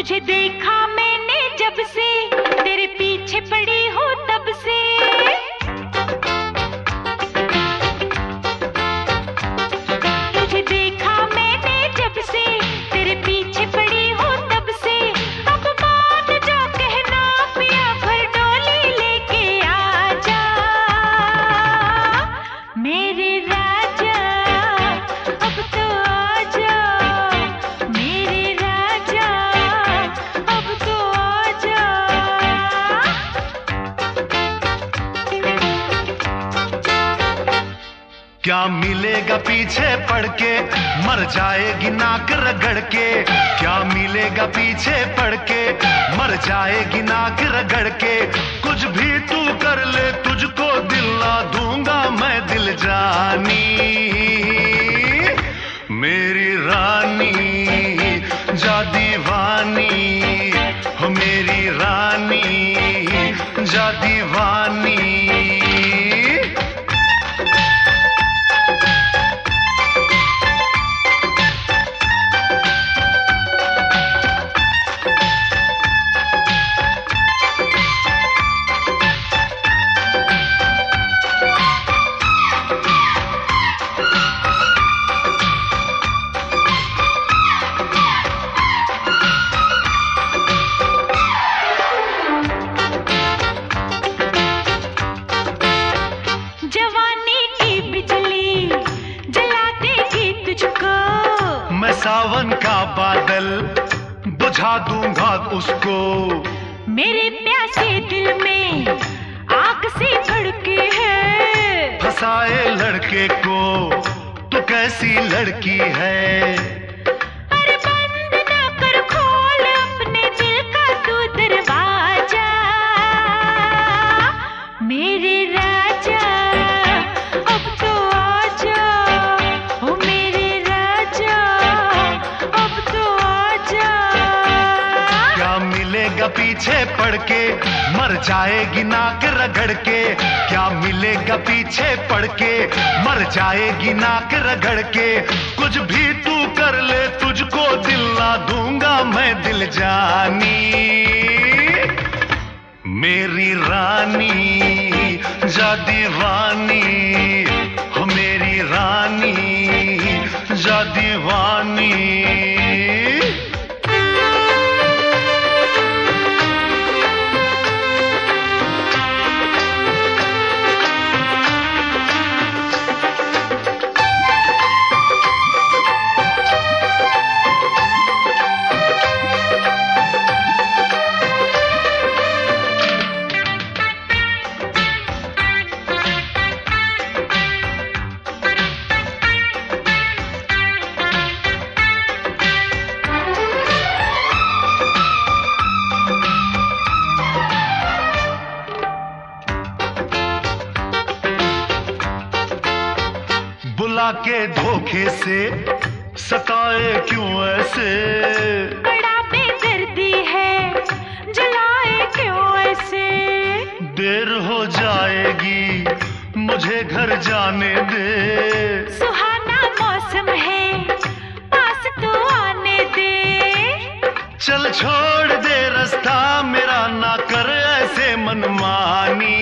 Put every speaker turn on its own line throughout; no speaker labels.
तुझे देखा मैंने जब से, तेरे पीछे पड़ी हूँ तब से। तुझे देखा मैंने जब से, तेरे पीछे पड़ी हूँ तब से। अब मान जा कहना पिया भर डोली लेके आजा मेरे राजा, अब तो आजा मेरे राजा, अब तो आजा।
क्या मिलेगा पीछे पड़ के, मर जाएगी नाक रगड़ के। क्या मिलेगा पीछे पड़ के, मर जाएगी नाक रगड़ के। कुछ भी तू कर ले तुझको दिल ना दूंगा मैं दिल जानी। मेरी रानी जा दीवानी, हो मेरी रानी जा दीवानी। मैं सावन का बादल बुझा दूंगा उसको।
मेरे प्यासे दिल में आग से भड़के है।
फंसाए लड़के को तो कैसी लड़की है।
अरे बंद ना कर, खोल अपने दिल का तू दरवाजा मेरे राजा, अब तो आजा ओ मेरे राजा, अब तो आजा।
क्या मिलेगा पीछे पड़ के, मर जाएगी नाक रगड़ के। क्या मिलेगा पीछे पड़ के, मर जाएगी नाक रगड़ के। कुछ भी तू कर ले तुझको दिल ना दूंगा मैं दिल जानी। मेरी रानी जा दीवानी, हो मेरी रानी जा दीवानी। बुला के धोखे से सताए क्यों ऐसे।
बड़ा बेदर्दी है, जलाए क्यों ऐसे।
देर हो जाएगी मुझे घर जाने दे।
सुहाना मौसम है, पास तो आने दे।
चल छोड़ दे रास्ता मेरा, ना कर ऐसे मनमानी।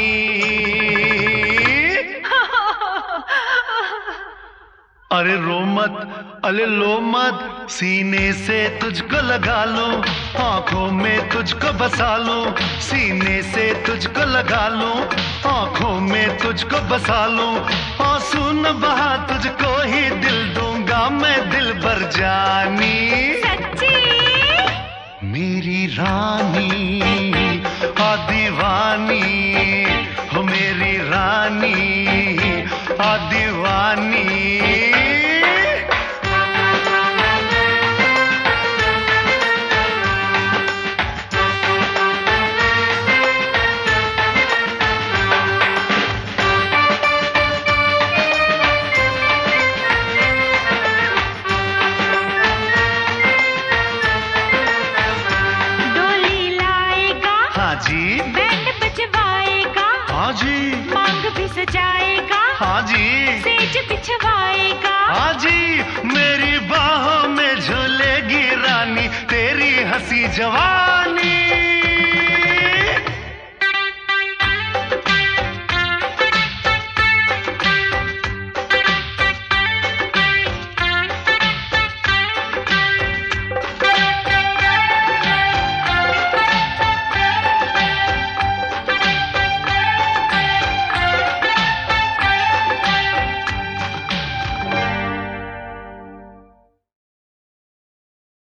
अरे रो मत, अरे लो मत, सीने से तुझको लगा लूं, आंखों में तुझको बसा लूं। सीने से तुझको लगा लूं, आंखों में तुझको बसा लूं। आंसू न बहा तुझको ही दिल दूंगा मैं दिल भर जानी।
सच्ची
मेरी रानी आ दीवानी, हो मेरी रानी आ दीवानी। जी
बैंड बजवाएगा,
हाँ जी
मांग भी सजाएगा,
हाँ जी
सेज बिछवाएगा,
हाँ जी मेरी बाहों में झूलेगी रानी तेरी हंसी जवानी